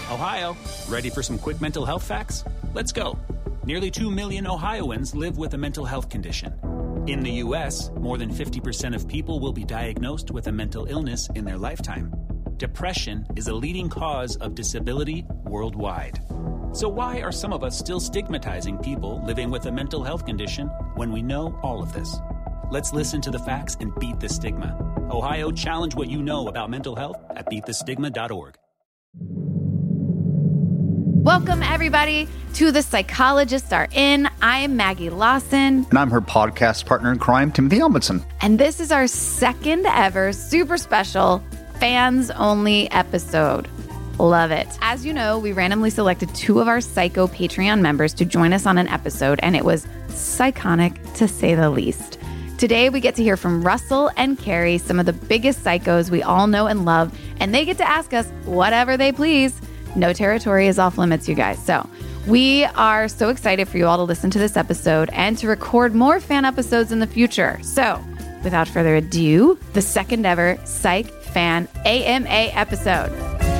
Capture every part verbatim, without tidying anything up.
Ohio, ready for some quick mental health facts? Let's go. Nearly two million Ohioans live with a mental health condition. In the U S, more than fifty percent of people will be diagnosed with a mental illness in their lifetime. Depression is a leading cause of disability worldwide. So why are some of us still stigmatizing people living with a mental health condition when we know all of this? Let's listen to the facts and beat the stigma. Ohio, challenge what you know about mental health at beat the stigma dot org. Welcome, everybody, to The Psychologists Are In. I am Maggie Lawson. And I'm her podcast partner in crime, Timothy Elmondson. And this is our second ever super special fans-only episode. Love it. As you know, we randomly selected two of our Psycho Patreon members to join us on an episode, and it was psychonic to say the least. Today, we get to hear from Russell and Carrie, some of the biggest psychos we all know and love, and they get to ask us whatever they please. No territory is off limits, you guys. So we are so excited for you all to listen to this episode and to record more fan episodes in the future. So without further ado, the second ever Psych Fan A M A episode.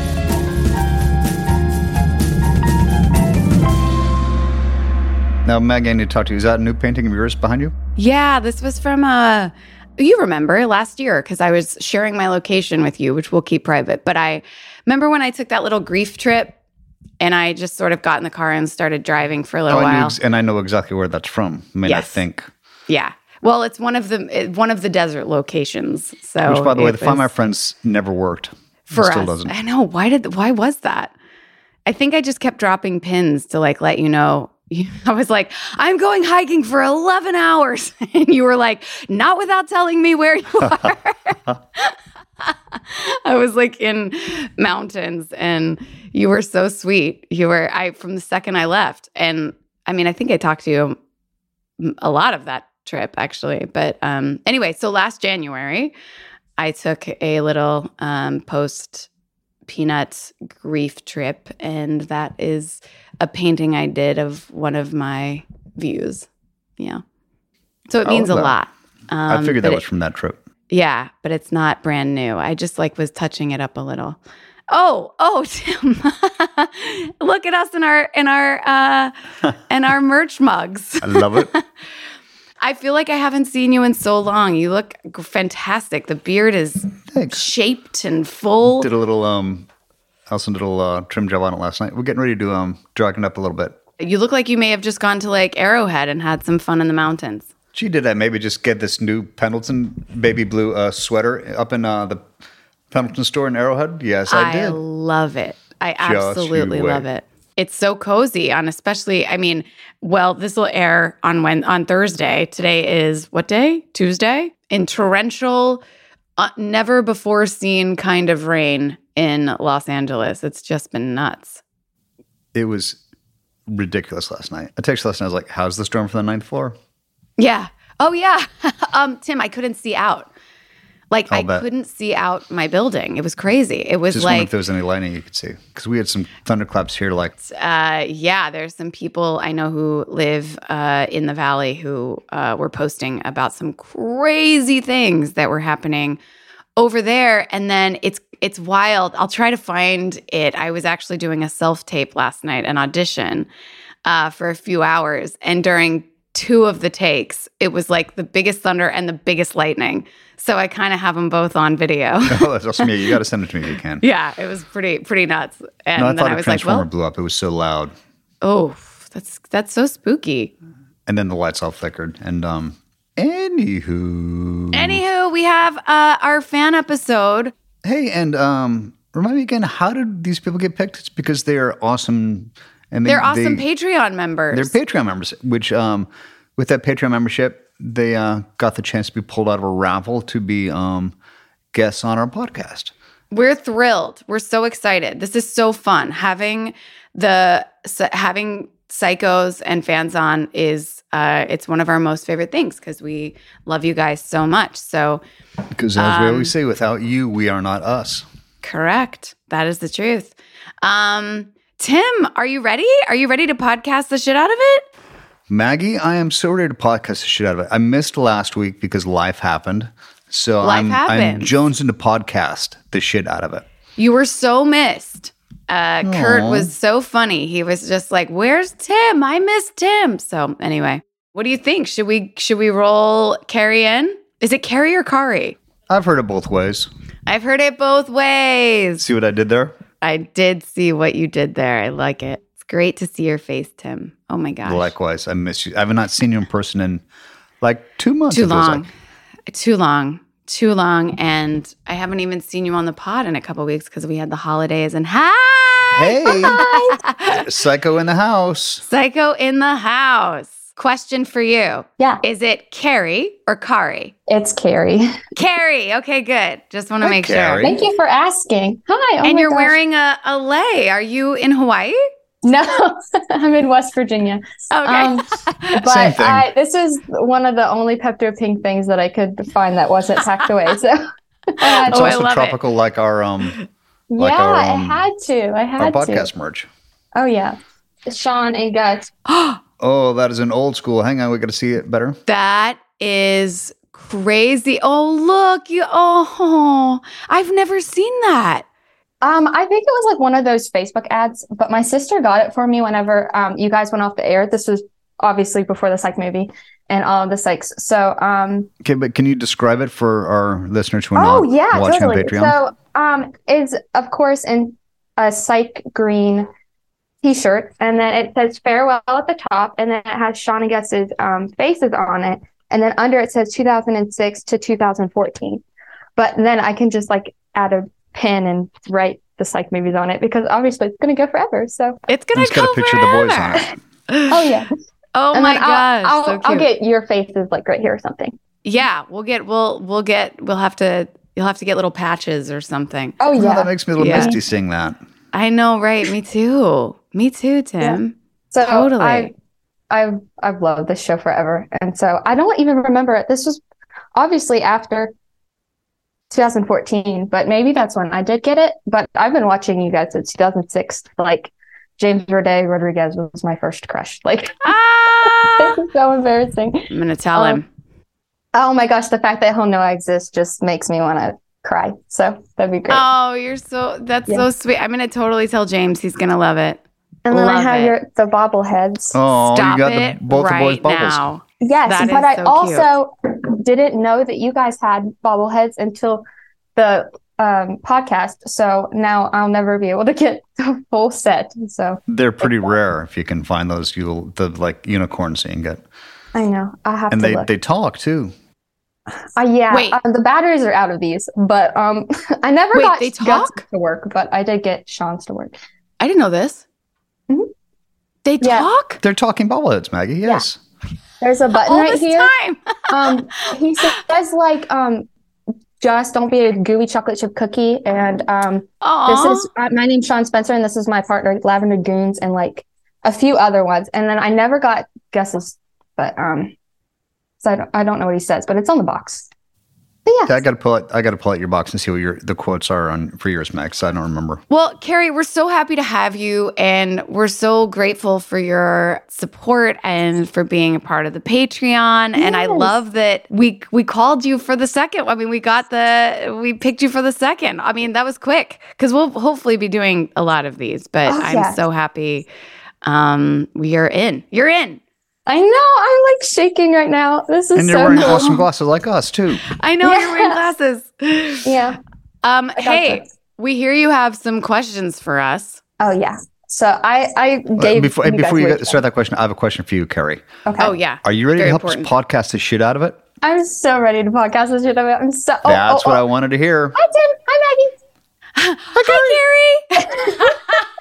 Now, Maggie, I need to talk to you. Is that a new painting of yours behind you? Yeah, this was from, uh, you remember, last year, because I was sharing my location with you, which we'll keep private. But I remember when I took that little grief trip and I just sort of got in the car and started driving for a little oh, while. Ex- and I know exactly where that's from. I mean, yes. I think. Yeah. Well, it's one of the one of the desert locations. So, which, by the way, the was, Find My Friends never worked. For it still us. doesn't. I know. Why did? Why was that? I think I just kept dropping pins to like let you know. I was like, I'm going hiking for eleven hours. And you were like, not without telling me where you are. I was like in mountains and you were so sweet. You were, I, from the second I left. And I mean, I think I talked to you a lot of that trip actually. But um, anyway, so last January, I took a little um, post Peanuts grief trip, and that is a painting I did of one of my views. Yeah. So it means a lot. Um, I figured that was it, from that trip. Yeah, but it's not brand new. I just like was touching it up a little. Oh, oh, Tim. Look at us in our in our uh in our merch mugs. I love it. I feel like I haven't seen you in so long. You look fantastic. The beard is Thanks. shaped and full. Did a little, um, I also did a little uh, trim job on it last night. We're getting ready to um, drag it up a little bit. You look like you may have just gone to like Arrowhead and had some fun in the mountains. Gee, did I maybe just get this new Pendleton baby blue uh, sweater up in uh, the Pendleton store in Arrowhead? Yes, I, I did. I love it. I Just absolutely you wait. love it. It's so cozy on especially, I mean, well, this will air on when on Thursday. Today is what day? Tuesday? In torrential, uh, never before seen kind of rain in Los Angeles. It's just been nuts. It was ridiculous last night. I texted last night. I was like, how's the storm from the ninth floor? Yeah. Oh, yeah. um, Tim, I couldn't see out. Like, I'll I bet. couldn't see out my building. It was crazy. It was Just wondering like, if there was any lightning you could see. Because we had some thunderclaps here like... uh, yeah, there's some people I know who live uh, in the valley who uh, were posting about some crazy things that were happening over there. And then it's it's wild. I'll try to find it. I was actually doing a self-tape last night, an audition uh, for a few hours. And during two of the takes, it was like the biggest thunder and the biggest lightning. So I kind of have them both on video. Oh, that's awesome. Yeah, you got to send it to me if you can. Yeah, it was pretty pretty nuts. And No, I then thought I a was like, transformer well, blew up. It was so loud. oh, that's that's so spooky. And then the lights all flickered. And um, anywho. Anywho, we have uh, our fan episode. Hey, and um, remind me again, how did these people get picked? It's because they are awesome. And they, They're awesome they, Patreon members. They're Patreon members, which um, with that Patreon membership, they uh, got the chance to be pulled out of a raffle to be um, guests on our podcast. We're thrilled. We're so excited. This is so fun. Having the having psychos and fans on is uh, it's one of our most favorite things because we love you guys so much. So, because as um, we always say, without you, we are not us. Correct. That is the truth. Um, Tim, are you ready? Are you ready to podcast the shit out of it? Maggie, I am so ready to podcast the shit out of it. I missed last week because life happened. So Life I'm, happens. I'm jonesing to podcast the shit out of it. You were so missed. uh, Kurt Aw. was so funny. He was just like, "Where's Tim? I miss Tim." So anyway, what do you think? Should we should we roll Carrie in? Is it Carrie or Kari? I've heard it both ways. I've heard it both ways. See what I did there? I did see what you did there. I like it. It's great to see your face, Tim. Oh my gosh. Likewise, I miss you. I have not seen you in person in like two months. Too it feels long. like. Too long. Too long. And I haven't even seen you on the pod in a couple weeks because we had the holidays. And hi! Hey, Psycho in the house. Psycho in the house. Question for you. Yeah, Is it Carrie or Kari? it's Carrie. Carrie. Okay, good. Just want to Hi, make Carrie. Thank you for asking. Hi. Oh sure. And my you're gosh. wearing a, a lei. Are you in Hawaii? No, I'm in West Virginia. Okay. Um, but Same thing. I, this is one of the only Pepto Pink things that I could find that wasn't packed away. So uh, It's Oh, I also love it. tropical, like our um, like yeah, our, I um, had to. I our had to. podcast merch. Oh yeah, Sean and Gus. Oh, that is an old school. Hang on, we got to see it better. That is crazy. Oh, look. You. Oh, I've never seen that. Um, I think it was like one of those Facebook ads, but my sister got it for me whenever um you guys went off the air. This was obviously before the Psych movie and all of the Psychs. So um Okay, but can you describe it for our listeners who are oh not yeah, watching totally. on Patreon? So um is of course in a Psych green t-shirt, and then it says farewell at the top, and then it has Sean and Gus's um faces on it, and then under it says two thousand six to two thousand fourteen. But then I can just like add a pin and write the Psych movies on it because obviously it's going to go forever. So It's going It's to go got a picture of the boys forever. on it. oh yeah. Oh And my then gosh. I'll, I'll, so I'll cute. get your faces like right here or something. Yeah, we'll get we'll we'll get we'll have to you'll have to get little patches or something. Oh Oh, yeah. that makes me a little Yeah. misty seeing that. I know, right? Me too. Me too, Tim. so totally. I, I've I've loved this show forever, and so I don't even remember it. This was obviously after two thousand fourteen, but maybe that's when I did get it. But I've been watching you guys since two thousand six. Like James Roday Rodriguez was my first crush. Like Ah! this is so embarrassing. I'm gonna tell Um, him. Oh my gosh, the fact that he'll know I exist just makes me want to cry. So that'd be great. Oh, you're so that's Yeah. so sweet. I'm gonna totally tell James. He's gonna love it. and then I love have it. your the bobbleheads. Oh, Stop you got it the, both right the boys' bubbles. now. Yes, That but is I so also didn't know that you guys had bobbleheads until the um, podcast. So now I'll never be able to get the full set. So They're pretty rare if you can find those. You'll the like unicorns you can get, I know I have and to they look. they talk too. Uh, yeah, Wait. uh, the batteries are out of these, but um, I never Wait, got they Gus's talk? to work, but I did get Sean's to work. I didn't know this. Mhm. They Yeah. talk They're talking bobbleheads, Maggie. Yes. There's a button all right this here. time. Um, he says like um, just don't be a gooey chocolate chip cookie, and um. Aw. This is uh, my name's Sean Spencer, and this is my partner Lavender Goons, and like a few other ones. And then I never got Gus's, but um, so I don't, I don't know what he says, but it's on the box. But yeah, Yeah, I got to pull it. I got to pull out your box and see what your the quotes are on for yours, Max. I don't remember. Well, Carrie, we're so happy to have you, and we're so grateful for your support and for being a part of the Patreon. And I Yes. love that we we called you for the second. I mean, we got the we picked you for the second. I mean, that was quick because we'll hopefully be doing a lot of these. But Oh, I'm yeah. so happy. Um, we are in. You're in. I know I'm like shaking right now. This is And you're so wearing cool. awesome glasses like us too. I know you're wearing Yeah. glasses. Yeah. Um, got hey, this. we hear you have some questions for us. Oh yeah. So I I gave before you before guys you way get, start that question, I have a question for you, Carrie. Okay. Oh yeah. Are you ready Very to help important. us podcast the shit out of it? I'm so ready to podcast this shit. I'm so. Oh, That's oh, what oh. I wanted to hear. Hi Tim. Hi Maggie. Hi,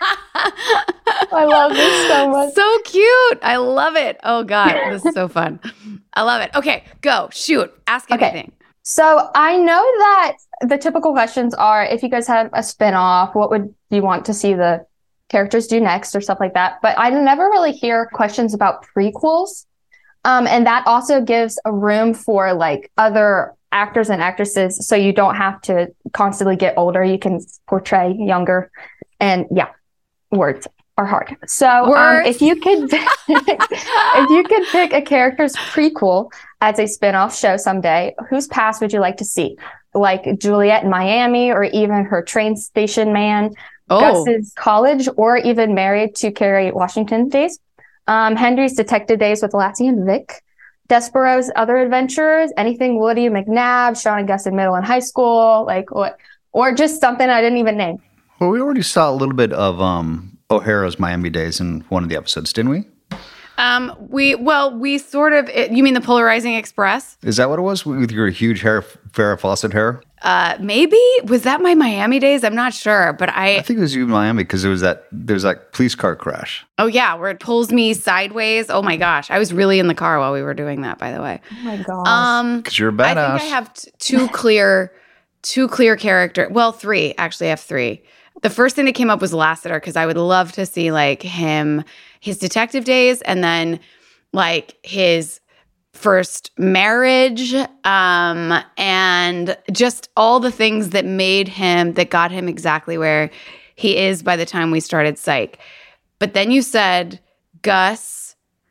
I love this so much. so cute. I love it. Oh God, this is so fun. I love it. Okay, go. Shoot. Ask Okay. anything. So I know that the typical questions are if you guys had a spin-off, what would you want to see the characters do next or stuff like that. But I never really hear questions about prequels. Um, and that also gives a room for like other actors and actresses. So you don't have to constantly get older. You can portray younger. And yeah, words are hard. So um, Words. if you could, if you could pick a character's prequel as a spin-off show someday, whose past would you like to see? Like Juliet in Miami, or even her train station man, Oh, Gus's college or even married to Kerry Washington days, um, Henry's detective days with Lassie and Vic, Despero's other adventures, anything Woody, McNabb, Sean and Gus in middle and high school, like what, or just something I didn't even name. Well, we already saw a little bit of um, O'Hara's Miami days in one of the episodes, didn't we? um, we well, we sort of. It, you mean the Polarizing Express? Is that what it was with your huge hair, Farrah Fawcett hair? Uh, maybe was that my Miami days? I'm not sure, but I. I think it was you in Miami because there was that there's that police car crash. Oh yeah, where it pulls me sideways. Oh my gosh, I was really in the car while we were doing that. By the way, Oh my gosh. um, Because you're a I badass. think I have t- two clear, two clear character. Well, three actually. I have three. The first thing that came up was Lassiter because I would love to see like him, his detective days, and then like his first marriage, um, and just all the things that made him, that got him exactly where he is by the time we started Psych. But then you said Gus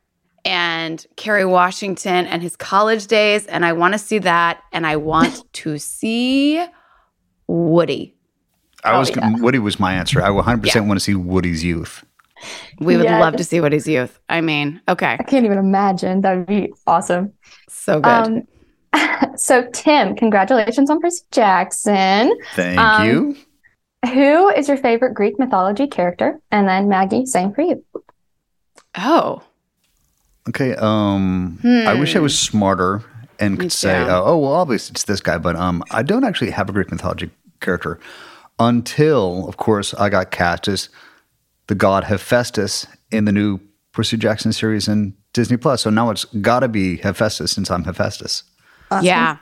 and Kerry Washington and his college days, and I want to see that, and I want to see Woody. I was Oh, yeah. Woody was my answer. I one hundred percent want to see Woody's youth. We would Yeah, love to just- see Woody's youth. I mean, okay, I can't even imagine. That would be awesome. so good. Um, so Tim, congratulations on Percy Jackson. Thank Um, you. Who is your favorite Greek mythology character? And then Maggie, same for you. oh, Okay. Um, I wish I was smarter and could say, too. uh, "Oh, well, obviously it's this guy," but um, I don't actually have a Greek mythology character until, of course, I got cast as the god Hephaestus in the new Percy Jackson series in Disney Plus. So now it's got to be Hephaestus since I'm Hephaestus. yeah.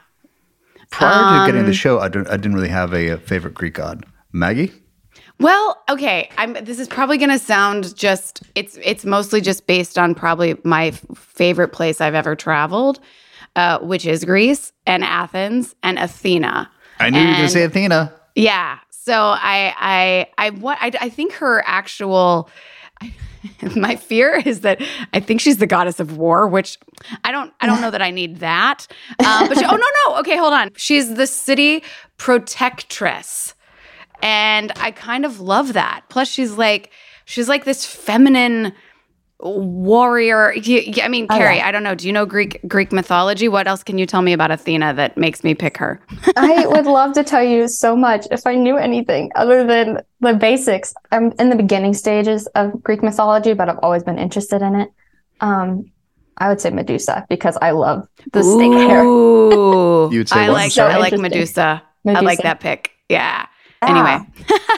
Prior to getting the Um, show, I, don't, I didn't really have a, a favorite Greek god. Maggie? Well, okay. I'm. This is probably going to sound just. It's. It's mostly just based on probably my f- favorite place I've ever traveled, uh, which is Greece and Athens and Athena. I knew you were going to And- say Athena. Yeah. So I. I. I. What? I, I think her actual. My fear is that I think she's the goddess of war, which I don't. I don't know that I need that. Um, but she, oh no no. Okay, hold on. She's the city protectress. And I kind of love that. Plus, she's like, she's like this feminine warrior. Y- y- I mean, Oh, Carrie, yeah. I don't know. Do you know Greek Greek mythology? What else can you tell me about Athena that makes me pick her? I would love to tell you so much if I knew anything other than the basics. I'm in the beginning stages of Greek mythology, but I've always been interested in it. Um, I would say Medusa because I love the snake hair. Ooh, You would say I what? like So I like interesting. Medusa. I like Medusa. that pick. Yeah. Ah. Anyway,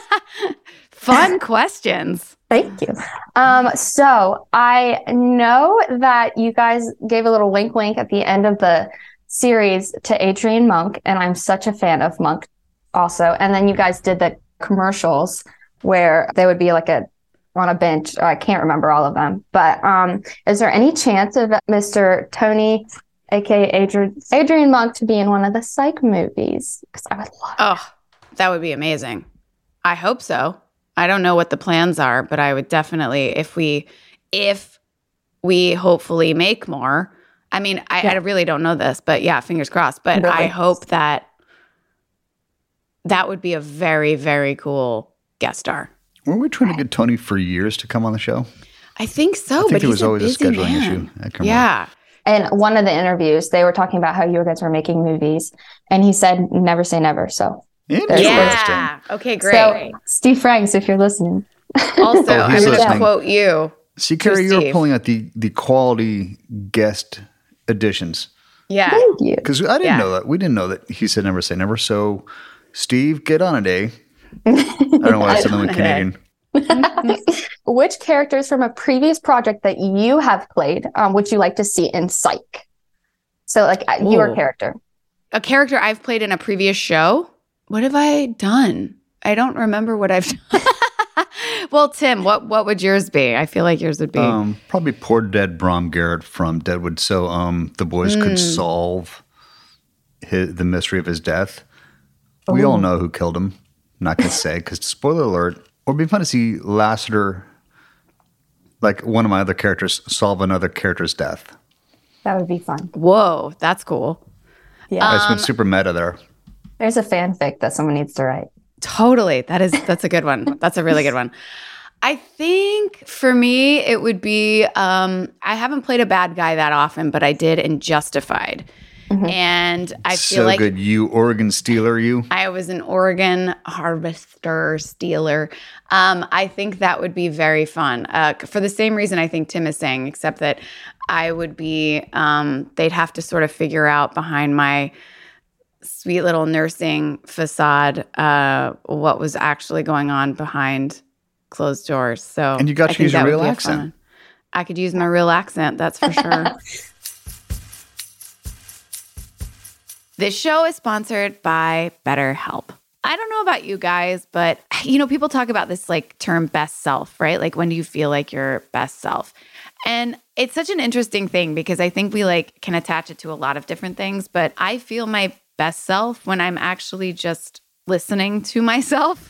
fun questions. Thank you. Um, so I know that you guys gave a little wink wink at the end of the series to Adrian Monk, and I'm such a fan of Monk also. And then you guys did the commercials where they would be like a on a bench. I can't remember all of them. But um, is there any chance of Mister Tony, aka Adrian Adrian Monk, to be in one of the Psych movies? Because I would love Oh, that would be amazing. I hope so. I don't know what the plans are, but I would definitely, if we, if we hopefully make more. I mean, I, Yeah. I really don't know this, but yeah, fingers crossed. But Really? I hope that that would be a very, very cool guest star. Weren't we trying to get Tony for years to come on the show? I think so, I think but it he's was always a busy scheduling man. issue. I can remember. Yeah. In one of the interviews, they were talking about how you guys were making movies, and he said, "Never say never." So, Interesting. Yeah. Okay, great. so Steve Franks, if you're listening, Also, Oh, I'm he's going to listening. quote you. See, Carrie, you're Steve. pulling out the, the quality guest additions. Yeah. thank you. Because I didn't Yeah. know that. We didn't know that he said never say never. So, Steve, get on it, eh? I don't know why I said that in Canadian. Which characters from a previous project that you have played um, would you like to see in Psych? So, like uh, your Ooh. character. A character I've played in a previous show? What have I done? I don't remember what I've done. Well, Tim, what what would yours be? I feel like yours would be. Um, probably poor dead Brom Garrett from Deadwood. So um, the boys Hmm. could solve his, the mystery of his death. We all Ooh. know who killed him. I'm not going to say because spoiler alert. Or it'd be fun to see Lassiter, like one of my other characters, solve another character's death. That would be fun. Whoa, that's cool. Yeah. I just Um, went super meta there. There's a fanfic that someone needs to write. Totally. That is, that's a good one. That's a really good one. I think for me, it would be, um, I haven't played a bad guy that often, but I did in Justified. Mm-hmm. And I feel so like good. You Oregon Stealer, you. I was an Oregon harvester stealer. Um, I think that would be very fun uh, for the same reason I think Tim is saying, except that I would be, um, they'd have to sort of figure out behind my sweet little nursing facade uh, what was actually going on behind closed doors. So and you got to use your real accent. I could use my real accent, that's for sure. This show is sponsored by BetterHelp. I don't know about you guys, but you know, people talk about this like term best self, right? Like when do you feel like your best self? And it's such an interesting thing because I think we like can attach it to a lot of different things, but I feel my best self when I'm actually just listening to myself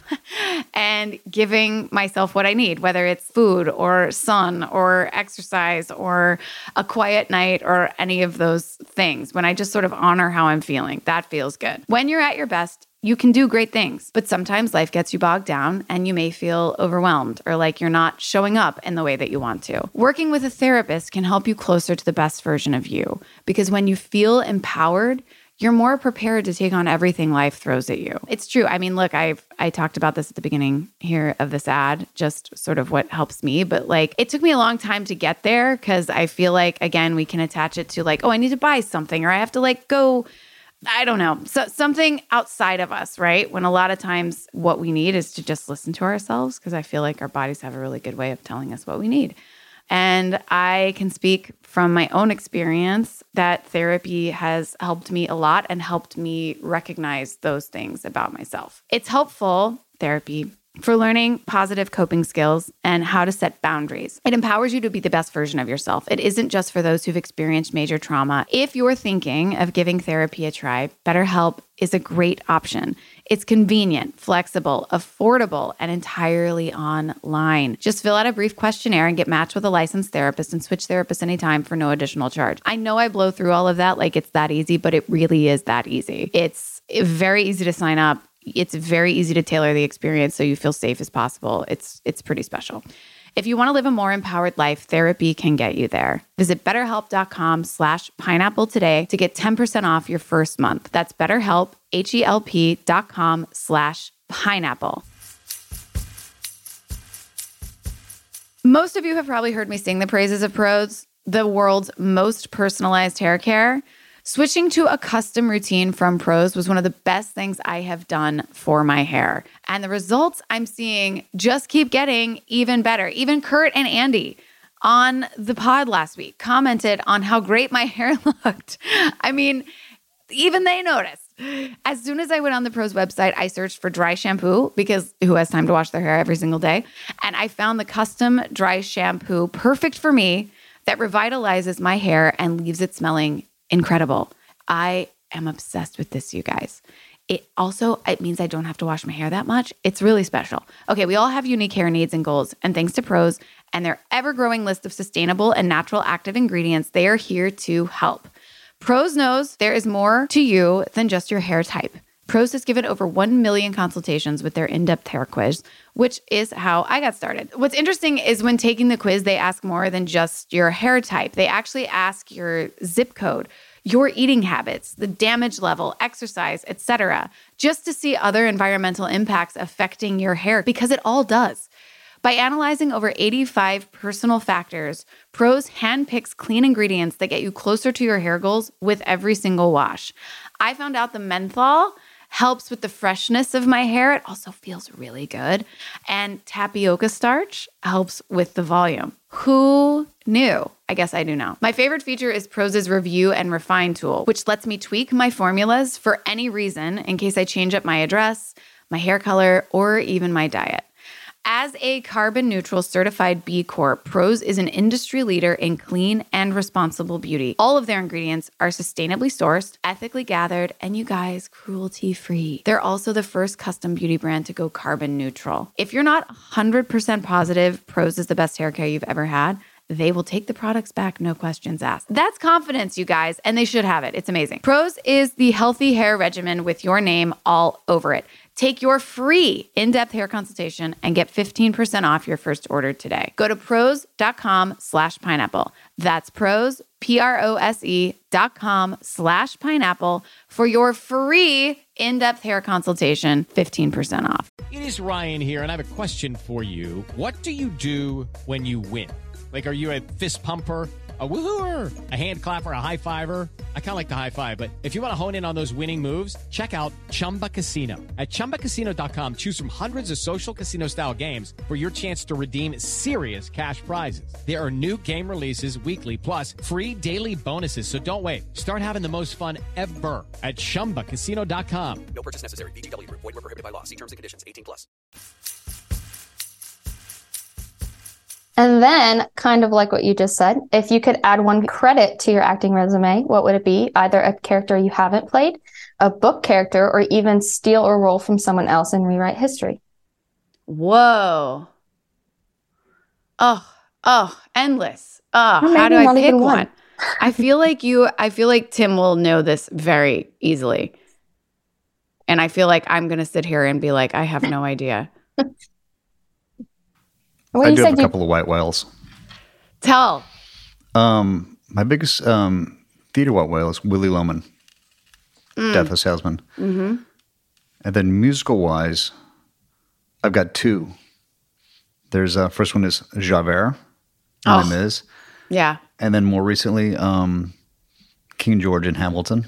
and giving myself what I need, whether it's food or sun or exercise or a quiet night or any of those things. When I just sort of honor how I'm feeling, that feels good. When you're at your best, you can do great things, but sometimes life gets you bogged down and you may feel overwhelmed or like you're not showing up in the way that you want to. Working with a therapist can help you closer to the best version of you because when you feel empowered, you're more prepared to take on everything life throws at you. It's true. I mean, look, I've I talked about this at the beginning here of this ad, just sort of what helps me. But like, it took me a long time to get there because I feel like, again, we can attach it to like, oh, I need to buy something or I have to like go, I don't know, so something outside of us, right? When a lot of times what we need is to just listen to ourselves because I feel like our bodies have a really good way of telling us what we need. And I can speak from my own experience that therapy has helped me a lot and helped me recognize those things about myself. It's helpful, therapy, for learning positive coping skills and how to set boundaries. It empowers you to be the best version of yourself. It isn't just for those who've experienced major trauma. If you're thinking of giving therapy a try, BetterHelp is a great option. It's convenient, flexible, affordable, and entirely online. Just fill out a brief questionnaire and get matched with a licensed therapist and switch therapists anytime for no additional charge. I know I blow through all of that like it's that easy, but it really is that easy. It's very easy to sign up. It's very easy to tailor the experience so you feel safe as possible. It's it's pretty special. If you want to live a more empowered life, therapy can get you there. Visit betterhelp.com slash pineapple today to get ten percent off your first month. That's betterhelp, H-E-L-P dot com slash pineapple. Most of you have probably heard me sing the praises of Prose, the world's most personalized hair care. Switching to a custom routine from Prose was one of the best things I have done for my hair. And the results I'm seeing just keep getting even better. Even Kurt and Andy on the pod last week commented on how great my hair looked. I mean, even they noticed. As soon as I went on the Prose website, I searched for dry shampoo because who has time to wash their hair every single day? And I found the custom dry shampoo perfect for me that revitalizes my hair and leaves it smelling incredible. I am obsessed with this, you guys. It also, it means I don't have to wash my hair that much. It's really special. Okay, we all have unique hair needs and goals, and thanks to Prose and their ever-growing list of sustainable and natural active ingredients, they are here to help. Prose knows there is more to you than just your hair type. Prose has given over one million consultations with their in-depth hair quiz, which is how I got started. What's interesting is when taking the quiz, they ask more than just your hair type. They actually ask your zip code, your eating habits, the damage level, exercise, et cetera, just to see other environmental impacts affecting your hair, because it all does. By analyzing over eighty-five personal factors, Prose handpicks clean ingredients that get you closer to your hair goals with every single wash. I found out the menthol helps with the freshness of my hair. It also feels really good. And tapioca starch helps with the volume. Who knew? I guess I do now. My favorite feature is Prose's Review and Refine tool, which lets me tweak my formulas for any reason in case I change up my address, my hair color, or even my diet. As a carbon neutral certified B Corp, Prose is an industry leader in clean and responsible beauty. All of their ingredients are sustainably sourced, ethically gathered, and you guys, cruelty-free. They're also the first custom beauty brand to go carbon neutral. If you're not one hundred percent positive Prose is the best hair care you've ever had, they will take the products back, no questions asked. That's confidence, you guys, and they should have it. It's amazing. Prose is the healthy hair regimen with your name all over it. Take your free in-depth hair consultation and get fifteen percent off your first order today. Go to prose.com slash pineapple. That's prose, P-R-O-S-E dot com slash pineapple for your free in-depth hair consultation, fifteen percent off. It is Ryan here, and I have a question for you. What do you do when you win? Like, are you a fist pumper, a woohooer, a hand clapper, a high fiver? I kind of like the high five, but if you want to hone in on those winning moves, check out Chumba Casino. At chumba casino dot com, choose from hundreds of social casino style games for your chance to redeem serious cash prizes. There are new game releases weekly, plus free daily bonuses. So don't wait. Start having the most fun ever at chumba casino dot com. No purchase necessary. V G W Group. Void where prohibited by law. See terms and conditions. eighteen plus. And then, kind of like what you just said, if you could add one credit to your acting resume, what would it be? Either a character you haven't played, a book character, or even steal a role from someone else and rewrite history. Whoa. Oh, oh, endless. Oh, Or how do maybe I not pick even one? one. I feel like you, I feel like Tim will know this very easily. And I feel like I'm going to sit here and be like, I have no idea. Well, I you do have said a you- couple of white whales. Tell. Um, my biggest um, theater white whale is Willie Loman, Mm. Death of a Salesman. Mm-hmm. And then musical-wise, I've got two. There's uh, first one is Javert, in Oh. Les Mis. Yeah. And then more recently, um, King George in Hamilton.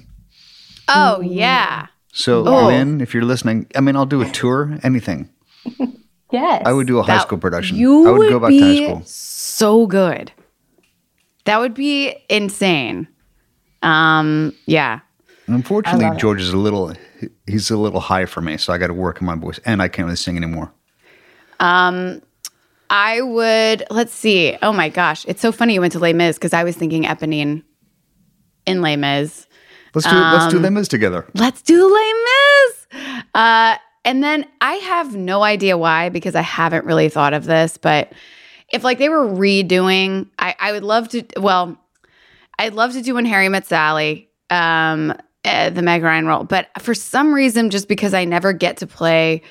Oh, yeah. So, Oh. Lynn, if you're listening, I mean, I'll do a tour, anything. Yes. I would do a high That- school production. You I would go back to high be school. so good. That would be insane. Um, yeah. And unfortunately, I love it. George is a little, he's a little high for me, so I got to work on my voice, and I can't really sing anymore. Um, I would, let's see. Oh my gosh. It's so funny you went to Les Mis because I was thinking Eponine in Les Mis. Let's do let's do Um, Les Mis together. Let's do Les Mis. Uh, and then I have no idea why because I haven't really thought of this, but if like they were redoing, I, I would love to, well, I'd love to do When Harry Met Sally, um, uh, the Meg Ryan role. But for some reason, just because I never get to play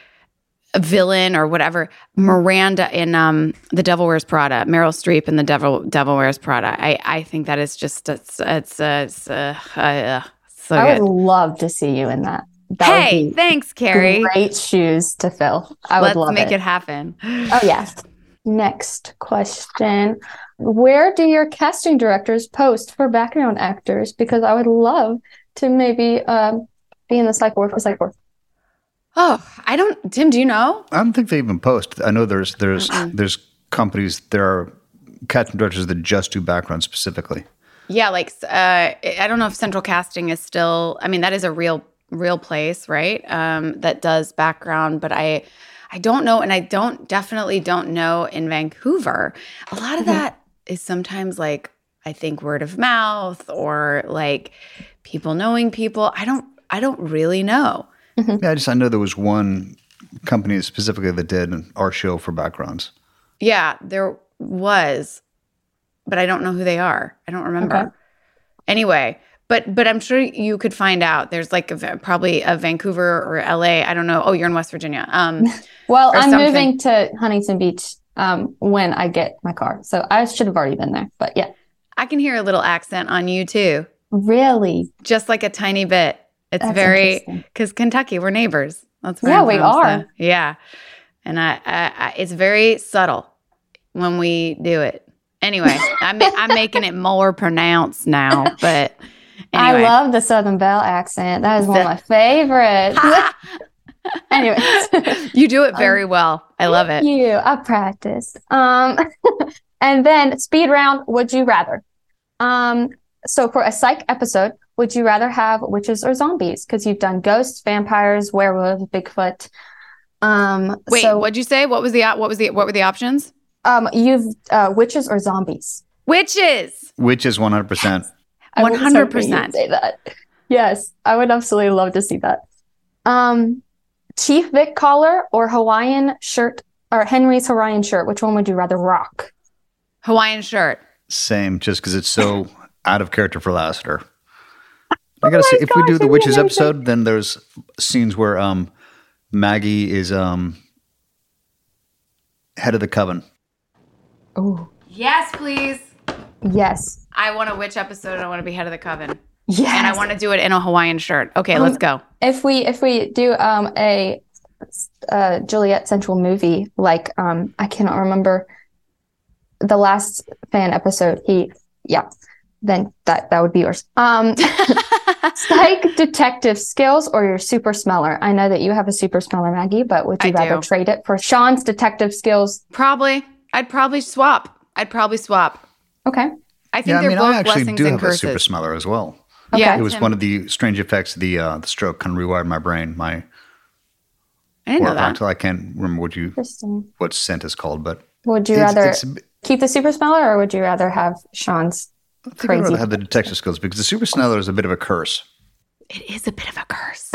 a villain or whatever, Miranda in um, The Devil Wears Prada, Meryl Streep in The Devil Devil Wears Prada. I, I think that is just, it's, it's, it's uh, uh, so I good. would love to see you in that. That Hey, would be thanks, Carrie. great shoes to fill. I would Let's love make it. it happen. Oh, yes. Next question. Where do your casting directors post for background actors? Because I would love to maybe um, be in the psych ward for psych ward. Oh, I don't. Tim, do you know? I don't think they even post. I know there's there's there's companies, there are casting directors that just do background specifically. Yeah, like uh, I don't know if Central Casting is still. I mean, that is a real real place, right? Um, that does background, but I I don't know, and I don't definitely don't know in Vancouver. A lot of that is sometimes like I think word of mouth or like people knowing people. I don't I don't really know. Yeah, I just I know there was one company specifically that did our show for backgrounds. Yeah, there was, but I don't know who they are. I don't remember. Okay. Anyway, but but I'm sure you could find out. There's like a, probably a Vancouver or L A. I don't know. Oh, you're in West Virginia. Um, Well, Or I'm something. moving to Huntington Beach um, when I get my car. So I should have already been there. But yeah, I can hear a little accent on you too, really. just like a tiny bit. It's That's very interesting. because Kentucky, we're neighbors. That's where Yeah, I'm we from, are. so, yeah, and I, I, I, it's very subtle when we do it. Anyway, I'm I'm making it more pronounced now, but anyway. I love the Southern Belle accent. That is one of my favorites. Anyways. You do it very well. I love it. Thank you. I practiced. Um, and then speed round, would you rather? Um, so for a psych episode, would you rather have witches or zombies? Because you've done ghosts, vampires, werewolves, Bigfoot. Um, Wait, so, what'd you say? What was the op- what was the what were the options? um, you've uh, witches or zombies? Witches. Which is one hundred percent. I was hoping one hundred percent. you'd say that. Yes, I would absolutely love to see that. Um, Chief Vic collar or Hawaiian shirt or Henry's Hawaiian shirt? Which one would you rather rock? Hawaiian shirt. Same, just because it's so out of character for Lasseter. I Oh gotta say, if we gosh, do the that'd be witches amazing. episode, then there's scenes where um, Maggie is um, head of the coven. Oh, Yes, please. yes. I want to which episode I want to be head of the coven. Yes. And I want to do it in a Hawaiian shirt. Okay, let's go. If we if we do um a uh, Juliet Central movie, like um I cannot remember the last fan episode. He yeah, then that that would be yours. Um, psych detective skills or your super smeller. I know that you have a super smeller, Maggie, but would you I rather do. trade it for Sean's detective skills? Probably. I'd probably swap. I'd probably swap. Okay. I think Yeah, I they're mean, both I actually blessings do and have curses. a super smeller as well. Okay. Yeah, It was Tim. one of the strange effects of the uh, the stroke kind of rewired my brain. My I didn't know or that. until I can't remember what you Interesting. what scent is called, but Would you it's, rather it's a bit- keep the super smeller or would you rather have Sean's I think I'd crazy? rather have the detective skills because the super smeller is a bit of a curse. It is a bit of a curse.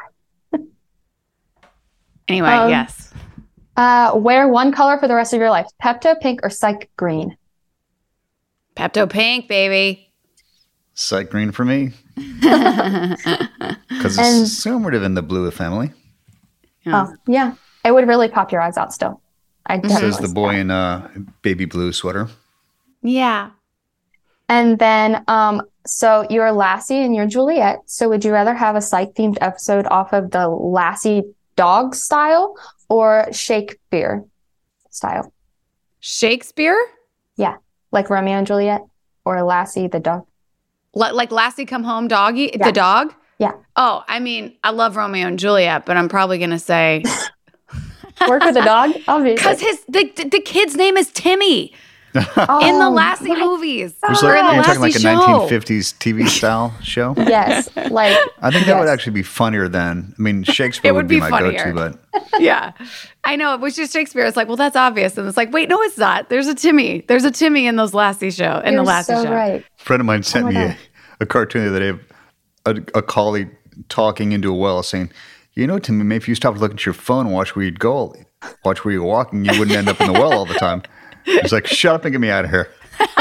Anyway, Um, yes. Uh, wear one color for the rest of your life: Pepto Pink or Psych Green. Pepto Pink, baby. Sight green for me Yeah. because And- it's summative in the blue family. Oh, yeah. It would really pop your eyes out still. I definitely Says the see boy that. in a baby blue sweater. Yeah. And then, um, so you're Lassie and you're Juliet. So would you rather have a psych-themed episode off of the Lassie dog style or Shakespeare style? Shakespeare? Yeah. Like Romeo and Juliet or Lassie the dog? L- like Lassie Come Home Doggy, Yeah. the dog? Yeah. Oh, I mean, I love Romeo and Juliet, but I'm probably going to say Work with a dog? Obviously. because his the, the the kid's name is Timmy Oh, in the Lassie my- movies. It was Or like, in the you're talking Lassie like a show. nineteen fifties T V style show. Yes. Like, I think that would yes. actually be funnier than, I mean, Shakespeare It would, would be, be my funnier. go-to, but Yeah. I know. It was just Shakespeare. It's like, well, that's obvious. And it's like, wait, no, it's not. There's a Timmy. There's a Timmy in those Lassie show, in You're the Lassie so show. right. a friend of mine sent my me God. a, a cartoon the other day of a, a collie talking into a well saying, you know, Timmy, maybe if you stopped looking at your phone and watch where you'd go, watch where you're walking, you wouldn't end up in the well all the time. It's like, shut up and get me out of here.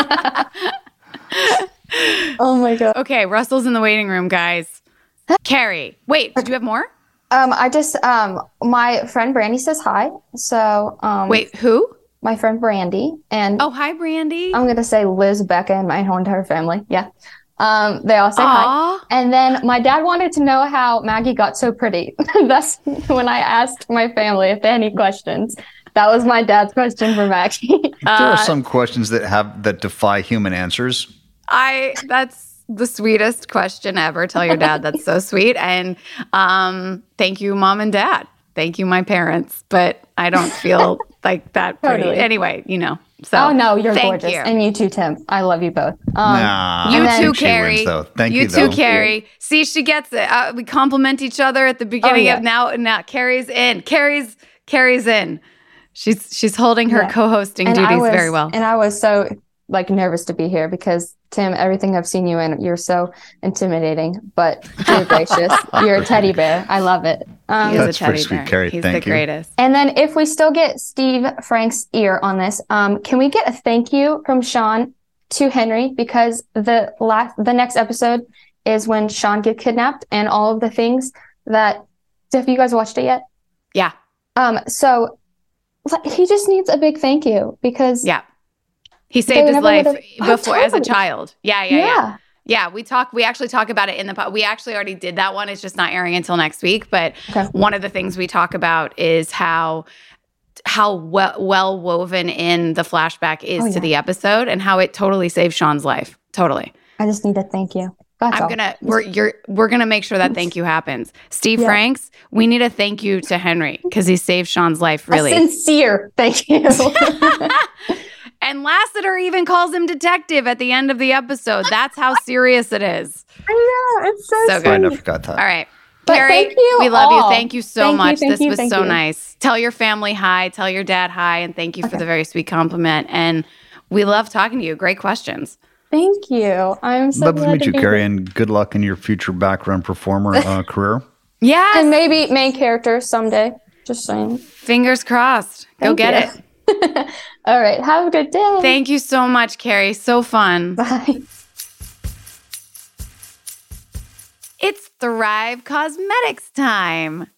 Oh my God. Okay, Russell's in the waiting room, guys. Carrie. Wait, did you have more? Um, I just, um, my friend Brandy says hi. So, um, Wait, who? my friend Brandy and Oh, hi, Brandy. I'm going to say Liz, Becca, and my whole entire family. Yeah. Um, they all say hi. Aw. And then my dad wanted to know how Maggie got so pretty. That's when I asked my family if they had any questions. That was my dad's question for Maggie. There Uh, are some questions that have that defy human answers. I that's the sweetest question ever. Tell your dad that's so sweet. And um, thank you, mom and dad. Thank you, my parents. But I don't feel like that pretty. Totally. Anyway, you know. So Oh no, you're thank gorgeous. you. And you too, Tim. I love you both. Um, nah, You And I then- too, think she Carrie. wins, though. Thank you you, too, though. Carrie. See, she gets it. Uh, we compliment each other at the beginning yeah. of now. Now, Carrie's in. Carrie's Carrie's in. She's she's holding her Yeah. co-hosting and duties I was, very well. And I was so like nervous to be here because Tim, everything I've seen you in, you're so intimidating, but you're gracious. You're a teddy bear. I love it. Um, He is That's a pretty teddy sweet, bear. Carrie. He's Thank the you. greatest. And then if we still get Steve Frank's ear on this, um, can we get a thank you from Sean to Henry? Because the last, the next episode is when Sean gets kidnapped and all of the things that, have you guys watched it yet? Yeah. Um, so like, he just needs a big thank you because Yeah. He saved his never life would've- Oh, before as a totally. child. Yeah, yeah, yeah. yeah. Yeah, we talk. We actually talk about it in the. po- We actually already did that one. It's just not airing until next week. But Okay. one of the things we talk about is how how well, well woven in the flashback is Oh, to yeah. the episode, and how it totally saved Sean's life. Totally. I just need a thank you. That's I'm all. gonna. We're you're. We're gonna make sure that thank you happens. Steve Yeah. Franks. We need a thank you to Henry because he saved Sean's life. Really. A sincere thank you. And Lassiter even calls him detective at the end of the episode. That's how serious it is. I know, it's so, So sweet. good. I never forgot that. All right. But Carrie, thank you we love all. you. Thank you so Thank you, much. thank this you, was thank so you. nice. Tell your family hi. Tell your dad hi. And thank you for the very sweet compliment. And we love talking to you. Great questions. Thank you. I'm so Lovely to glad meet you, be Carrie, here. and good luck in your future background performer uh, career. Yes. And maybe main character someday. Just saying. Fingers crossed. Go Thank get you. it. All right. Have a good day. Thank you so much, Carrie. So fun. Bye. It's Thrive Cosmetics time.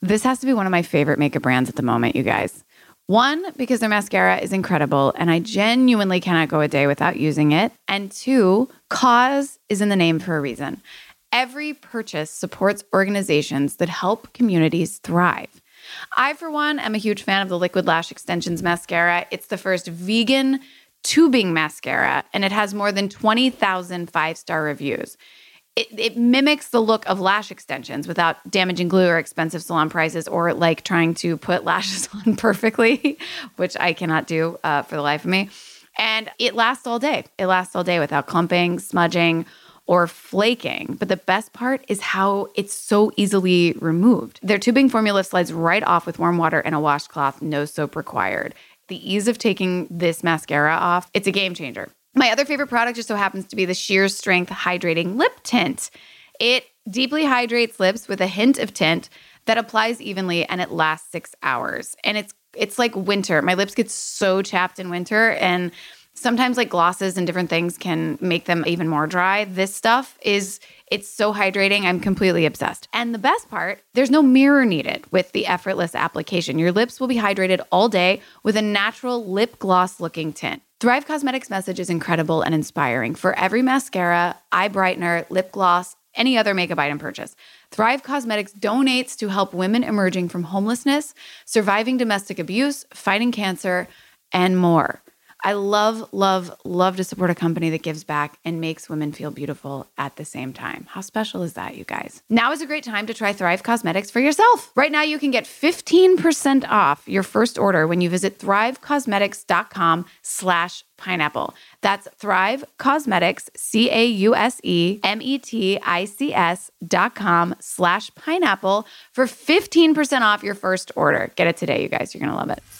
This has to be one of my favorite makeup brands at the moment, you guys. One, because their mascara is incredible and I genuinely cannot go a day without using it. And two, cause is in the name for a reason. Every purchase supports organizations that help communities thrive. I, for one, am a huge fan of the Liquid Lash Extensions mascara. It's the first vegan tubing mascara, and it has more than twenty thousand five-star reviews. It, it mimics the look of lash extensions without damaging glue or expensive salon prices or like trying to put lashes on perfectly, which I cannot do uh, for the life of me. And it lasts all day. It lasts all day without clumping, smudging, or flaking. But the best part is how it's so easily removed. Their tubing formula slides right off with warm water and a washcloth, no soap required. The ease of taking this mascara off, it's a game changer. My other favorite product just so happens to be the Sheer Strength Hydrating Lip Tint. It deeply hydrates lips with a hint of tint that applies evenly and it lasts six hours. And it's it's like winter. My lips get so chapped in winter, and sometimes like glosses and different things can make them even more dry. This stuff is, it's so hydrating. I'm completely obsessed. And the best part, there's no mirror needed with the effortless application. Your lips will be hydrated all day with a natural lip gloss looking tint. Thrive Cosmetics' message is incredible and inspiring. For every mascara, eye brightener, lip gloss, any other makeup item purchase, Thrive Cosmetics donates to help women emerging from homelessness, surviving domestic abuse, fighting cancer, and more. I love, love, love to support a company that gives back and makes women feel beautiful at the same time. How special is that, you guys? Now is a great time to try Thrive Cosmetics for yourself. Right now, you can get fifteen percent off your first order when you visit thrivecosmetics.com slash pineapple. That's Thrive Cosmetics, C A U S E M E T I C S dot com slash pineapple for fifteen percent off your first order. Get it today, you guys. You're going to love it.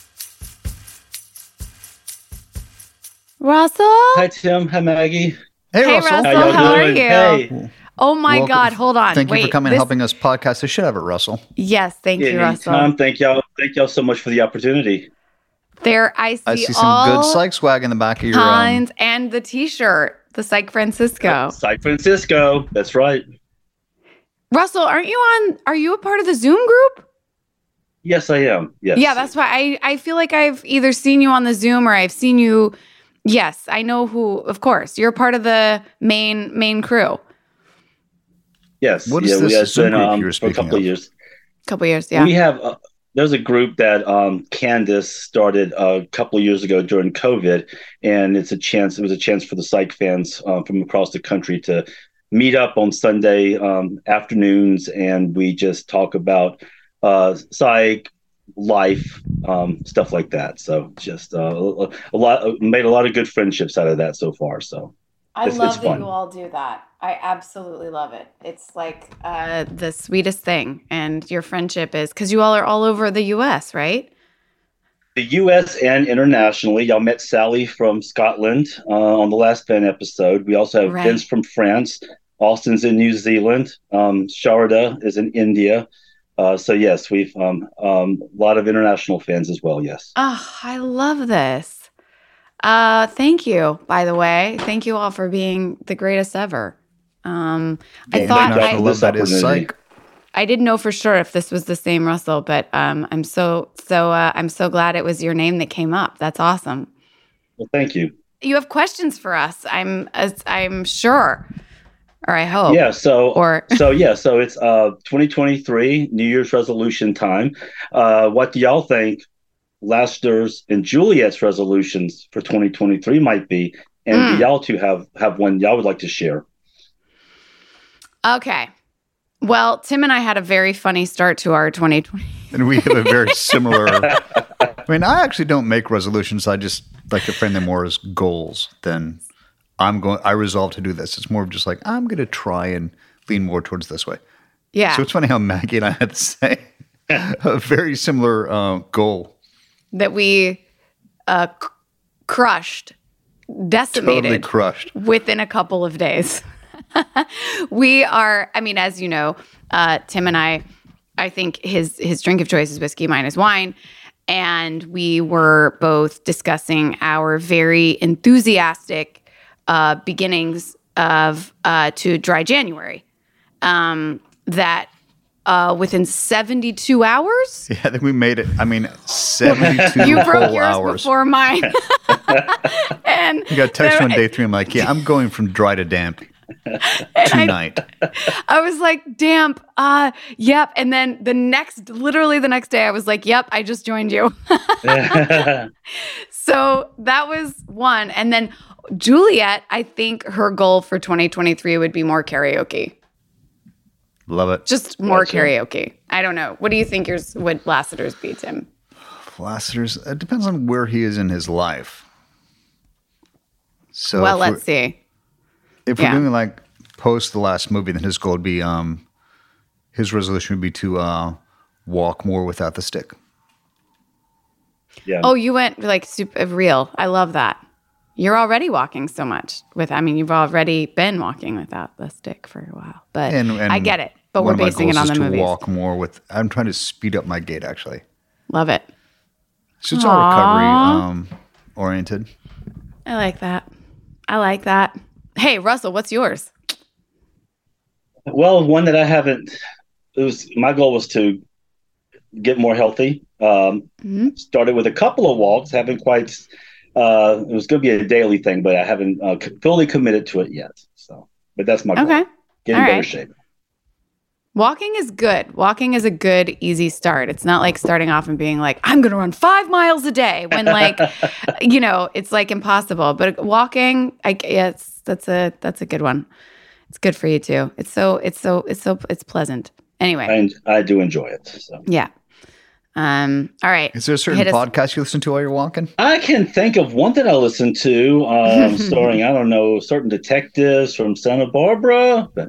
Russell? Hi, Tim. Hi, Maggie. Hey, Hey, Russell. Russell. y'all How are doing? you? Hey. Oh my Welcome. God, hold on. Thank Wait, you for coming this- and helping us podcast the shit out of it, Russell. Yes, thank Yeah, you, Russell. anytime. Thank y'all. Thank y'all so much for the opportunity. There, I see, I see some all good psych swag in the back of your um, kinds, and the T-shirt, the Psych Francisco. San Francisco. That's right. Russell, aren't you on? Are you a part of the Zoom group? Yes, I am. Yes. Yeah, that's why I I feel like I've either seen you on the Zoom or I've seen you. Yes, I know who. Of course, you're part of the main main crew. Yes. What is yeah, this we have Zoom been group um, you were for a speaking couple of? of years. Couple years, yeah. We have. Uh, there's a group that um, Candace started a couple of years ago during COVID, and it's a chance. It was a chance for the psych fans uh, from across the country to meet up on Sunday um, afternoons, and we just talk about uh, psych, life, um, stuff like that. So just uh, a, a lot, made a lot of good friendships out of that so far. So I it's- love it's that fun. you all do that. I absolutely love it. It's like uh, the sweetest thing, and your friendship is because you all are all over the U S, right? The U S and internationally, y'all met Sally from Scotland uh, on the last Pen episode. We also have Right. Vince from France. Austin's in New Zealand. Um, Sharda is in India. Uh, so yes, we've um, um, a lot of international fans as well. Yes. Oh, I love this. Uh, thank you, by the way. Thank you all for being the greatest ever. Um, I Yeah, thought thank you I, for love that is opportunity. psych. I didn't know for sure if this was the same Russell, but um, I'm so so uh, I'm so glad it was your name that came up. That's awesome. Well, thank you. You have questions for us. I'm as I'm sure, or I hope. Yeah. So Or so yeah. So it's uh twenty twenty-three New Year's resolution time. Uh, what do y'all think Lester's and Juliet's resolutions for twenty twenty-three might be? And Mm. do y'all two have have one y'all would like to share? okay. Well, Tim and I had a very funny start to our twenty twenty. And we have a very similar. I mean, I actually don't make resolutions. I just like to frame them more as goals than I'm going. I resolve to do this. It's more of just like I'm going to try and lean more towards this way. Yeah, So it's funny how Maggie and I had the same, a very similar uh, goal. that we uh, c- crushed, decimated. Totally crushed. within a couple of days. We are, I mean, as you know, uh, Tim and I, I think his his drink of choice is whiskey, mine is wine. And we were both discussing our very enthusiastic uh, beginnings of uh, to Dry January. Um, that uh, within seventy-two hours. Yeah, I think we made it. I mean, seventy-two You broke whole yours hours. before mine. And You got a text then on day three. I'm like, yeah, I'm going from dry to damp tonight. I, I was like, damp. Uh, yep. And then the next, literally the next day, I was like, yep, I just joined you. So that was one. And then Juliet, I think her goal for twenty twenty-three would be more karaoke. Love it. Just more Gotcha. karaoke. I don't know. What do you think yours would Lassiter's be, Tim? Lassiter's, it depends on where he is in his life. So well, if we're- let's see. If Yeah. we're doing like post the last movie, then his goal would be, um, his resolution would be to uh, walk more without the stick. Yeah. Oh, you went like super real. I love that. You're already walking so much with, I mean, you've already been walking without the stick for a while, but And, and I get it. But one we're of my basing it goals on the is to movies. walk more with. I'm trying to speed up my gait actually. Love it. So it's all recovery um, oriented. I like that. I like that. Hey, Russell, what's yours? Well, one that I haven't. It was my goal was to get more healthy. Um, Mhm. Started with a couple of walks. Haven't quite. Uh, it was going to be a daily thing, but I haven't uh, c- fully committed to it yet. So, but that's my goal. Okay. Get in All better right. shape. Walking is good. Walking is a good, easy start. It's not like starting off and being like, I'm going to run five miles a day when, like, you know, it's like impossible. But walking, I yeah, it's, that's a that's a good one. It's good for you too. It's so it's so it's so it's pleasant. Anyway, And I do enjoy it. So yeah. Um. All right. Is there a certain Hit us- podcast you listen to while you're walking? I can think of one that I listened to, um, starring I don't know certain detectives from Santa Barbara, but,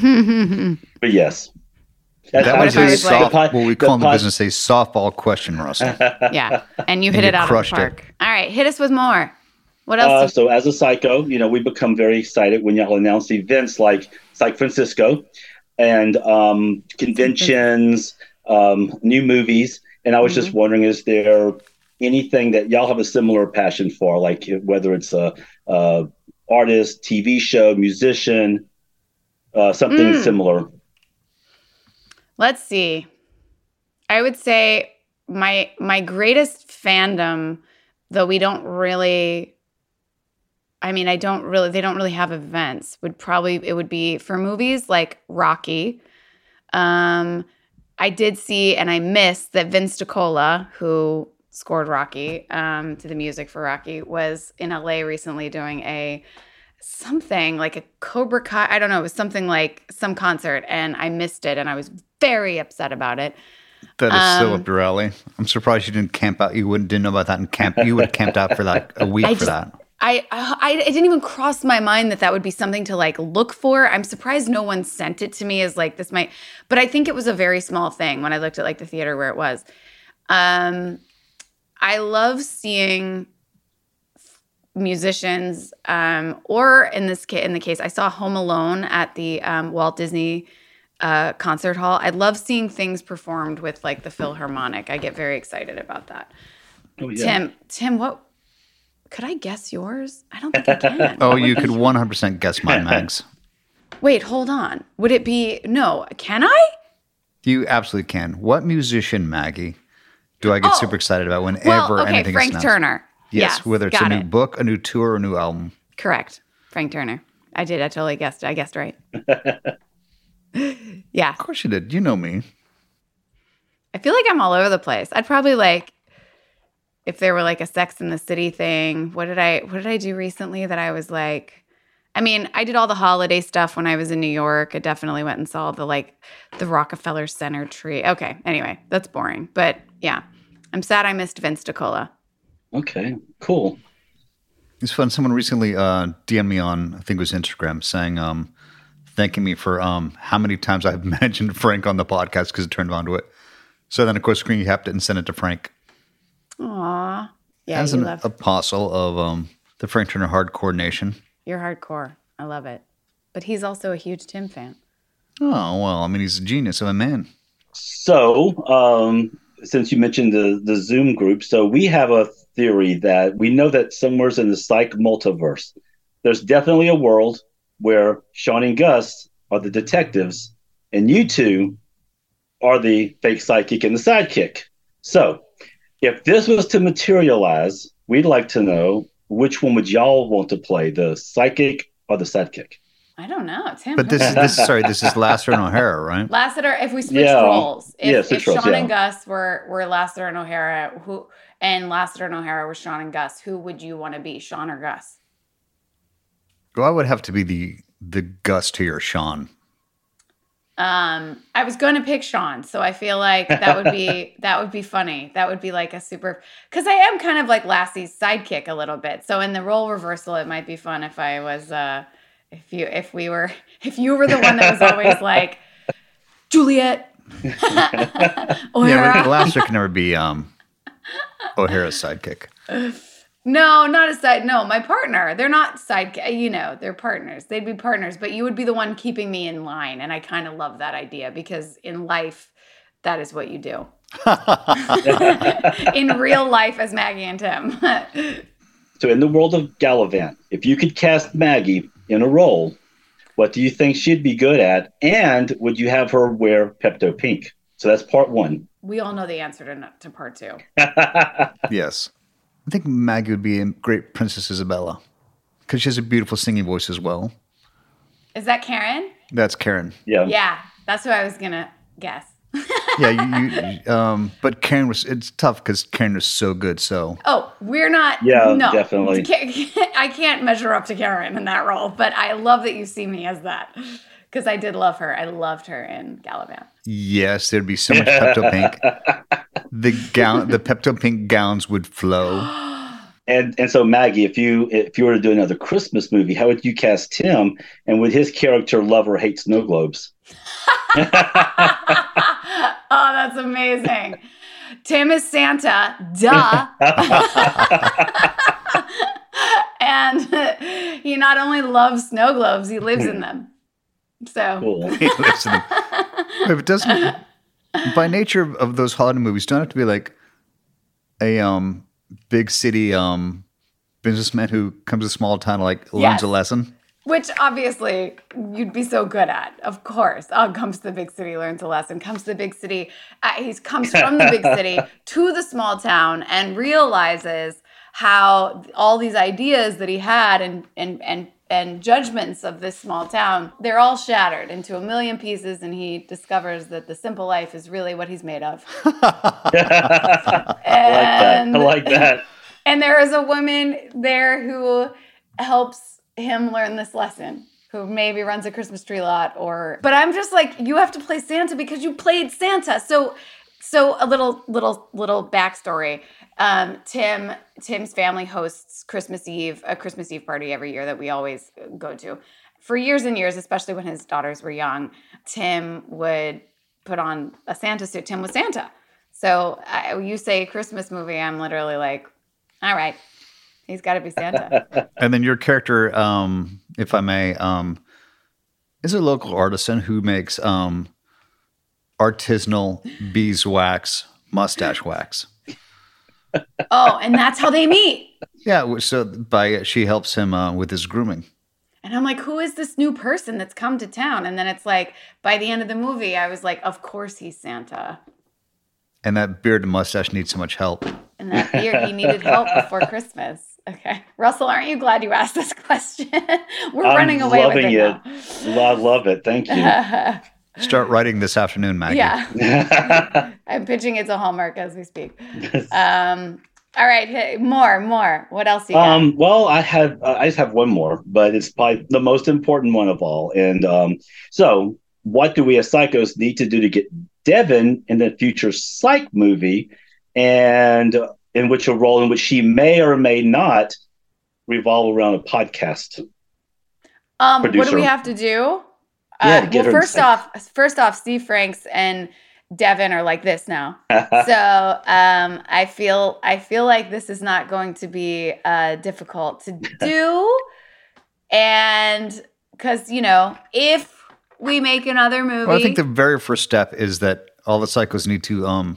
but yes. That's That how was if I a was like- soft, pod- what we call in the pod- business a softball question, Russell. Yeah. And you hit you it out of the crushed it. park. All right. Hit us with more. What Uh, else? so as a psycho, you know, we become very excited when y'all announce events like Psych Francisco and um, conventions, um, new movies. And I was just wondering, is there anything that y'all have a similar passion for, like whether it's a, a artist, T V show, musician, uh, something Mm. similar? Let's see. I would say my my greatest fandom, though we don't really I mean, I don't really they don't really have events, would probably it would be for movies like Rocky. Um I did see and I missed that Vince DiCola, who scored Rocky, um, to the music for Rocky, was in L A recently doing a something like a Cobra Kai. I don't know. It was something like some concert, and I missed it, and I was very upset about it. That is so Um, up your alley. I'm surprised you didn't camp out. You wouldn't didn't know about that and camp. You would have camped out for like a week I for just- that. I, I it didn't even cross my mind that that would be something to like look for. I'm surprised no one sent it to me as like this might, but I think it was a very small thing when I looked at like the theater where it was. Um, I love seeing musicians, um, or in this case, in the case, I saw Home Alone at the um, Walt Disney uh, concert hall. I love seeing things performed with like the Philharmonic. I get very excited about that. Oh, yeah. Tim, Tim, what? Could I guess yours? I don't think I can. Oh, you could one hundred percent guess mine, Mags. Wait, hold on. Would it be no? Can I? You absolutely can. What musician, Maggie, do I get Oh. super excited about whenever Well, okay, anything Frank is announced? Turner. Yes, whether it's a got new it. book, a new tour, or a new album. Correct, Frank Turner. I did. I totally guessed. I guessed right. Yeah, Of course you did. You know me. I feel like I'm all over the place. I'd probably like if there were like a Sex in the City thing. What did I What did I do recently that I was like? I mean, I did all the holiday stuff when I was in New York. I definitely went and saw the like the Rockefeller Center tree. Okay, anyway, that's boring. But yeah, I'm sad I missed Vince DiCola. Okay, cool. It's fun. Someone recently uh, D M'd me on, I think it was Instagram, saying, um, thanking me for um, how many times I've mentioned Frank on the podcast because it turned on to it. So then, of course, screen capped it and sent it to Frank. Aw, yeah, As you an love apostle of um, the Frank Turner Hardcore Nation. you're hardcore. I love it. But he's also a huge Tim fan. Oh, well, I mean, he's a genius of a man. So, um, since you mentioned the, the Zoom group, so we have a theory that we know that somewhere's in the psych multiverse, there's definitely a world where Sean and Gus are the detectives, and you two are the fake sidekick and the sidekick. So, if this was to materialize, we'd like to know which one would y'all want to play, the psychic or the sidekick? I don't know. Tim. But this is this is sorry, this is Lasseter and O'Hara, right? Lasseter, if we switch Yeah. roles, if, Yeah, if switch Sean roles, yeah. and Gus were were Lasseter and O'Hara, who and Lasseter and O'Hara were Sean and Gus, who would you want to be, Sean or Gus? Well, I would have to be the the Gus to your Sean. Um, I was going to pick Sean, so I feel like that would be that would be funny. That would be like a super, because I am kind of like Lassie's sidekick a little bit. So in the role reversal, it might be fun if I was, uh, if you, if we were, if you were the one that was always like Juliet. Yeah, but Lasseter can never be um, O'Hara's sidekick. No, not a side. No, my partner. They're not side. You know, they're partners. They'd be partners, but you would be the one keeping me in line. And I kind of love that idea because in life, that is what you do. In real life, as Maggie and Tim. So, in the world of Gallivant, if you could cast Maggie in a role, what do you think she'd be good at? And would you have her wear Pepto Pink? So that's part one. We all know the answer to, to part two. Yes. I think Maggie would be a great Princess Isabella because she has a beautiful singing voice as well. Is that Karen? That's Karen. Yeah. Yeah, that's who I was going to guess. Yeah, you, you, um, but Karen was, it's tough because Karen was so good, so. Oh, we're not. Yeah, no, definitely. I can't measure up to Karen in that role, but I love that you see me as that because I did love her. I loved her in Gallivant. Yes, there'd be so much Pepto Pink. The gown, the Pepto Pink gowns would flow. And and so Maggie, if you if you were to do another Christmas movie, how would you cast Tim? And would his character love or hate snow globes? Oh, that's amazing. Tim is Santa, duh. And he not only loves snow globes, he lives in them. So Cool. He lives in them. But it doesn't, by nature of those holiday movies, don't have to be like a um, big city um, businessman who comes to a small town and like learns Yes. a lesson. which obviously you'd be so good at, of course. Oh, comes to the big city, learns a lesson. Comes to the big city. Uh, he comes from the big city to the small town and realizes how all these ideas that he had and and and and judgments of this small town, they're all shattered into a million pieces, and he discovers that the simple life is really what he's made of. I like that. I like that. And there is a woman there who helps him learn this lesson, who maybe runs a Christmas tree lot or, but I'm just like, you have to play Santa because you played Santa. So, so a little, little, little backstory. Um, Tim, Tim's family hosts Christmas Eve, a Christmas Eve party every year that we always go to. For years and years, especially when his daughters were young, Tim would put on a Santa suit. Tim was Santa. So I, you say Christmas movie, I'm literally like, all right, he's got to be Santa. And then your character, um, if I may, um, is a local artisan who makes um, artisanal beeswax mustache wax. Oh, and that's how they meet. Yeah, so by she helps him uh, with his grooming. And I'm like, who is this new person that's come to town? And then it's like, by the end of the movie, I was like, of course he's Santa. And that beard and mustache needs so much help. And that beard, he needed help before Christmas. Okay. Russell, aren't you glad you asked this question? We're I'm running away with loving it, it. I love it. Thank you. now. Start writing this afternoon, Maggie. Yeah. I'm pitching it to Hallmark as we speak. Um, all right. Hey, more, more. What else you got? Um, well, I have uh, I just have one more, but it's probably the most important one of all. And um, so, what do we as psychos need to do to get Devin in the future Psych movie, and in which a role in which she may or may not revolve around a podcast? Um, what do producer. we have to do? Yeah, Uh, to get well, her first inside. off, first off, Steve Franks and Devin are like this now. So um, I feel I feel like this is not going to be uh, difficult to do, and because you know, if we make another movie, Well, I think the very first step is that all the psychos need to um,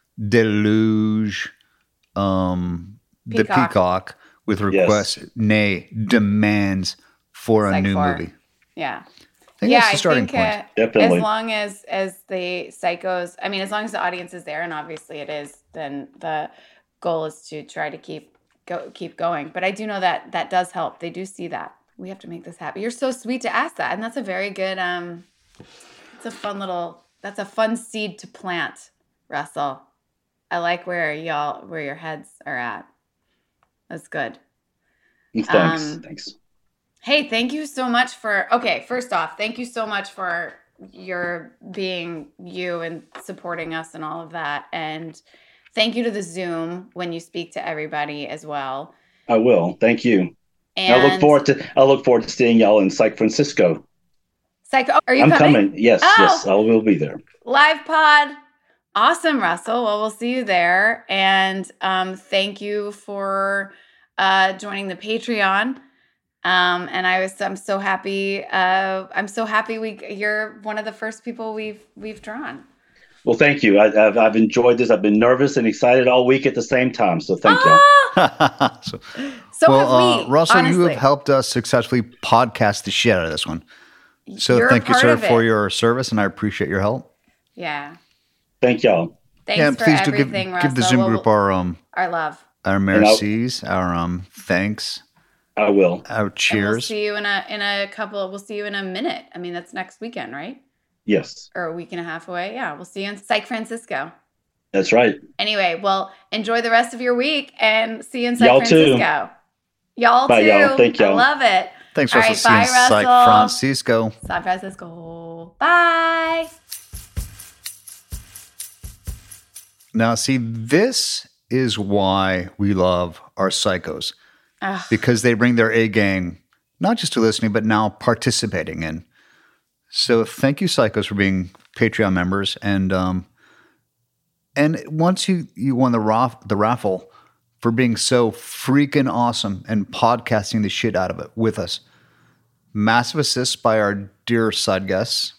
deluge um, the Peacock. peacock with requests, nay, demands for a Psych new four. movie. yeah, think yeah, that's the I starting think point. uh, Definitely. as long as as the psychos, I mean, as long as the audience is there, and obviously it is, then the goal is to try to keep go keep going. But I do know that that does help. They do see that. We have to make this happen. You're so sweet to ask that, and that's a very good. Um, it's a fun little. That's a fun seed to plant, Russell. I like where y'all where your heads are at. That's good. Thanks. Um, Thanks. Hey, thank you so much for, okay, first off, thank you so much for your being you and supporting us and all of that. And thank you to the Zoom when you speak to everybody as well. I will. Thank you. And I look forward to I look forward to seeing y'all in San Francisco. Psycho, are you I'm coming? coming. Yes, Oh! yes, I will be there. Live pod. Awesome, Russell. Well, we'll see you there. And um, thank you for uh, joining the Patreon. Um, and I was, I'm so happy. Uh, I'm so happy we, you're one of the first people we've, we've drawn. Well, thank you. I, I've I've enjoyed this. I've been nervous and excited all week at the same time. So thank you. Ah! so, So well, have we, uh, Russell, you honestly. have helped us successfully podcast the shit out of this one. So You're a thank you, part sir, of for it. your service, and I appreciate your help. Yeah. Thank y'all. Thanks yeah, for please do give, everything, Russell. give the Zoom Well, group our um our love. our I'll- mercies, our um thanks, I will. our And we'll cheers. see you in a, in a couple, we'll see you in a minute. I mean, that's next weekend, right? Yes, Or a week and a half away. Yeah. We'll see you in San Francisco. that's right. Anyway, well, enjoy the rest of your week and see you in San Y'all too. Francisco. Y'all Bye, too. y'all. Thank I y'all. love it. Thanks, All Russell. right, See you in bye, San Russell. Francisco. San Francisco. Bye. Now, see, this is why we love our psychos, Ugh. because they bring their A gang, not just to listening, but now participating in. So thank you, psychos, for being Patreon members. And um, and once you, you won the, raff- the raffle, for being so freaking awesome and podcasting the shit out of it with us. Massive assists by our dear side guests.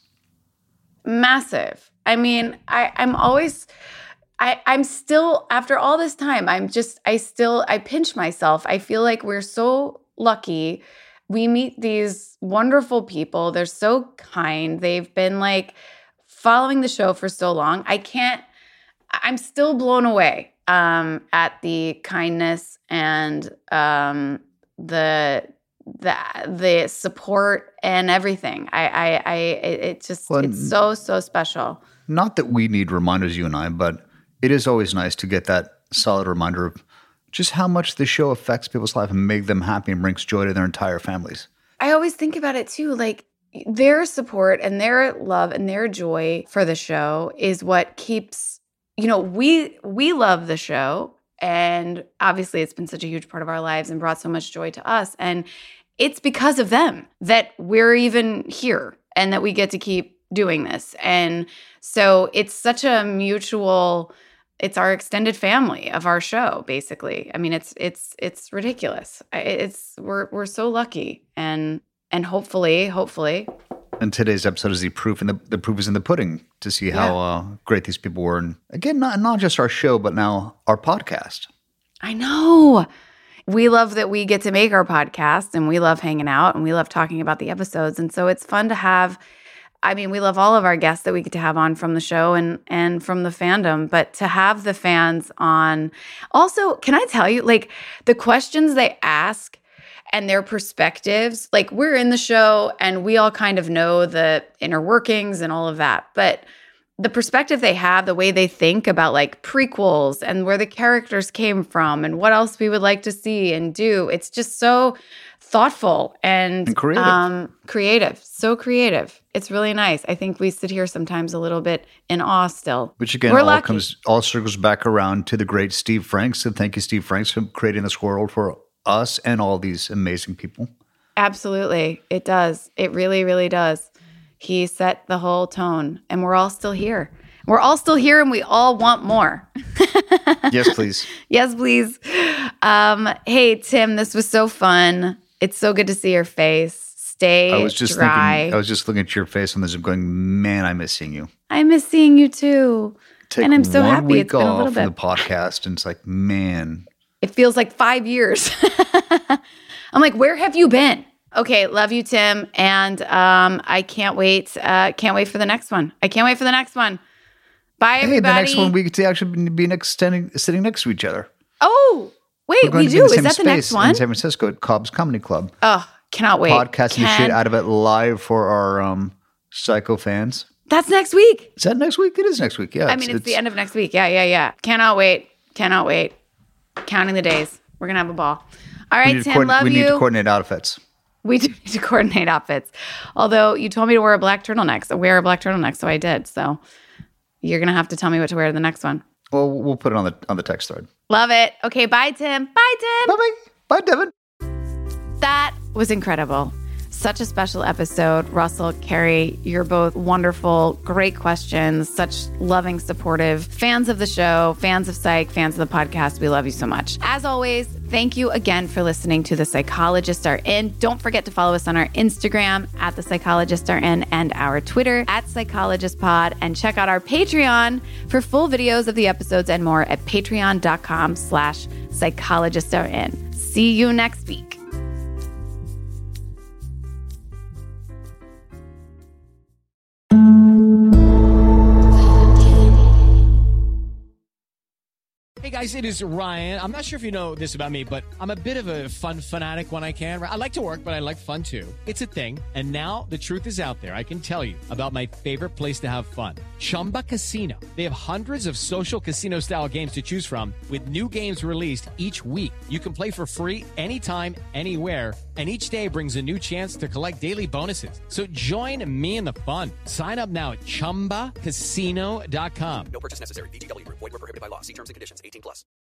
Massive. I mean, I, I'm always, I, I'm still, after all this time, I'm just, I still, I pinch myself. I feel like we're so lucky. We meet these wonderful people. They're so kind. They've been like following the show for so long. I can't, I'm still blown away um, at the kindness and um, the, the the support and everything. I I, I it, it just Well, it's so so special. Not that we need reminders, you and I, but it is always nice to get that solid reminder of just how much the show affects people's life and make them happy and brings joy to their entire families. I always think about it too, like their support and their love and their joy for the show is what keeps, you know, we we love the show. And obviously, it's been such a huge part of our lives and brought so much joy to us. And it's because of them that we're even here and that we get to keep doing this. And so it's such a mutual, it's our extended family of our show, basically. I mean, it's it's it's ridiculous. It's we're we're so lucky. And and hopefully, hopefully. And today's episode is the proof, and the, the proof is in the pudding to see how Yeah. uh, great these people were. And again, not not just our show, but now our podcast. I know. We love that we get to make our podcast and we love hanging out and we love talking about the episodes. And so it's fun to have, I mean, we love all of our guests that we get to have on from the show and and from the fandom, but to have the fans on. Also, can I tell you, like the questions they ask and their perspectives, like we're in the show and we all kind of know the inner workings and all of that. But the perspective they have, the way they think about like prequels and where the characters came from and what else we would like to see and do, it's just so thoughtful and, And creative. Um, creative, so creative. It's really nice. I think we sit here sometimes a little bit in awe still. Which again, We're all lucky. comes all circles back around to the great Steve Franks. So thank you, Steve Franks, for creating this world for us and all these amazing people. Absolutely. It does. It really, really does. He set the whole tone and we're all still here. We're all still here and we all want more. Yes, please. Yes, please. Um, hey, Tim, this was so fun. It's so good to see your face. Stay I was just dry. thinking, I was just looking at your face on this and going, man, I miss seeing you. I miss seeing you too. Take And I'm so one happy week it's been a off little from bit. the podcast, and it's like, man, It feels like five years. I'm like, where have you been? Okay, love you, Tim, and um, I can't wait. Uh, can't wait for the next one. I can't wait for the next one. Bye, everybody. Hey, the next one we get to actually be next, standing, sitting next to each other. Oh, wait, We're going we to be do. in the Is same that the next space one? in San Francisco at Cobb's Comedy Club. Oh, cannot wait. Podcasting the Can- shit out of it live for our um, Psycho fans. That's next week. Is that next week? It is next week. Yeah. I mean, it's, it's the end of next week. Yeah, yeah, yeah. Cannot wait. Cannot wait. Counting the days. We're going to have a ball. All right, Tim, love we you. We need to coordinate outfits. We do need to coordinate outfits. Although you told me to wear a black turtleneck. So wear a black turtleneck. So I did. So you're going to have to tell me what to wear to the next one. Well, we'll put it on the on the text thread. Love it. Okay, bye, Tim. Bye, Tim. Bye-bye. Bye, Devin. That was incredible. Such a special episode. Russell, Carrie, you're both wonderful, great questions, such loving, supportive fans of the show, fans of Psych, fans of the podcast. We love you so much. As always, thank you again for listening to The Psychologists Are In. Don't forget to follow us on our Instagram at The Psychologists Are In and our Twitter at PsychologistPod, and check out our Patreon for full videos of the episodes and more at patreon.com slash psychologists are in. See you next week. Hey guys, it is Ryan. I'm not sure if you know this about me, but I'm a bit of a fun fanatic when I can. I like to work, but I like fun too. It's a thing. And now the truth is out there. I can tell you about my favorite place to have fun. Chumba Casino. They have hundreds of social casino style games to choose from with new games released each week. You can play for free anytime, anywhere. And each day brings a new chance to collect daily bonuses. So join me in the fun. Sign up now at chumba casino dot com. No purchase necessary. V G W Group. Void where prohibited by law. See terms and conditions. eighteen plus.